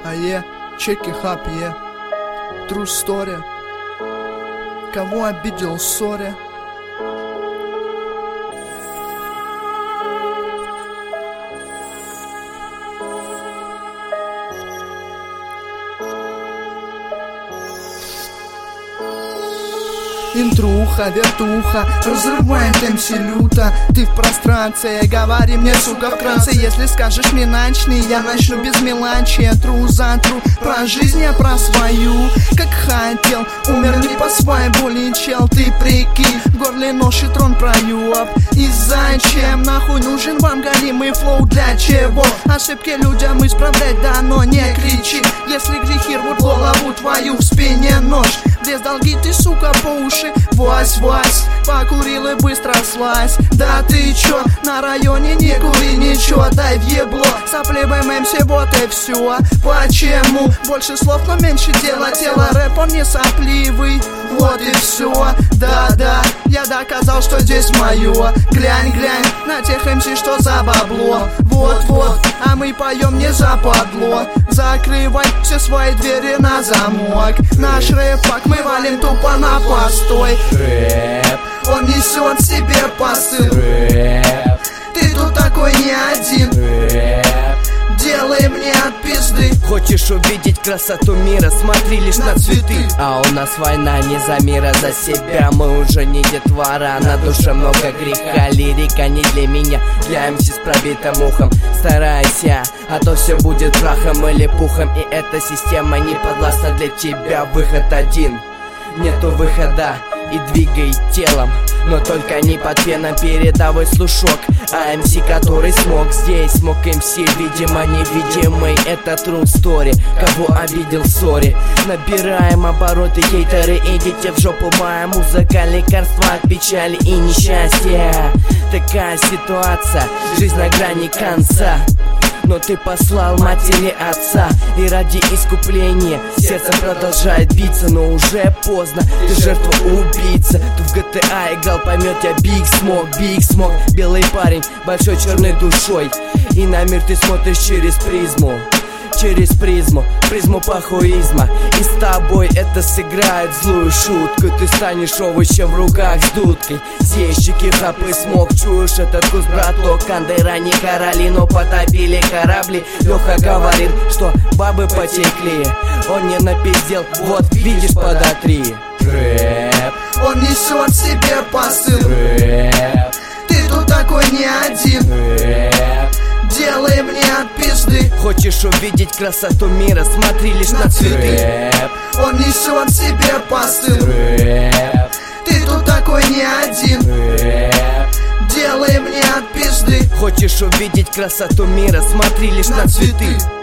Check it up, True story. Кого обидел в ссоре? Интруха, вертуха, разрывает МС люто. Ты в пространстве, говори мне, сука, вкратце. Если скажешь мне начни, я начну без меланчи. Тру за тру, про жизнь я про свою. Как хотел, умер не по своей воле, чел. Ты прикинь, в горле нож и трон проеб. И зачем нахуй нужен вам галимый флоу? Для чего? Ошибки людям исправлять, да, но не кричи. Если грехи рвут голову твою, в спине нож. Без долги ты, сука, по уши. Вась, покурил и быстро слазь. Да ты чё, на районе не кури ничего, дай в ебло. Сопли ММС, вот и все. Почему? Больше слов, но меньше дела. Тело рэп, он не сопливый. Вот и все. Да, я доказал, что здесь мое. Глянь, на тех МС, что за бабло. Вот, а мы поем не западло. Закрывай все свои двери на замок. Наш рэп-пак мы валим тупо на постой. Рэп, он несет в себе посыл. рэп, ты тут такой не один. рэп. Делай мне от пизды. Хочешь увидеть красоту мира, смотри лишь на цветы. А у нас война не за мира, за себя. Мы уже не детвора, на душе много греха. Лирика не для меня, для МС с пробитым ухом. Старайся, а то все будет прахом или пухом. И эта система не подвластна для тебя. Выход один, нету выхода. И двигай телом, но только не под феном. Передовой слушок, а МС, который смог здесь, смог МС, видимо, невидимый. Это true story, кого обидел, сори. Набираем обороты, хейтеры, идите в жопу. Моя музыка, лекарство от печали и несчастья. Такая ситуация, жизнь на грани конца. Но ты послал матери отца, и ради искупления сердце продолжает биться. Но уже поздно, ты жертва убийца. Ты в GTA играл, поймет тебя Big Smoke. Белый парень, большой черной душой. И на мир ты смотришь через призму. Призму похуизма. И с тобой это сыграет злую шутку. Ты станешь овощем в руках с дудкой. Съездчики, хапы, смог. Чуешь этот вкус, браток? Кандера не короли, но потопили корабли. Леха говорит, что бабы потекли. Он не напиздел, вот видишь, подотри. Рэп, он несет в себе посыл. рэп, ты тут такой не один. рэп. Делай мне от пизды. Хочешь увидеть красоту мира, смотри лишь на цветы. Рэп, он несет в себе посыл. рэп, ты тут такой не один. рэп. Делай мне от пизды. Хочешь увидеть красоту мира, смотри лишь на цветы.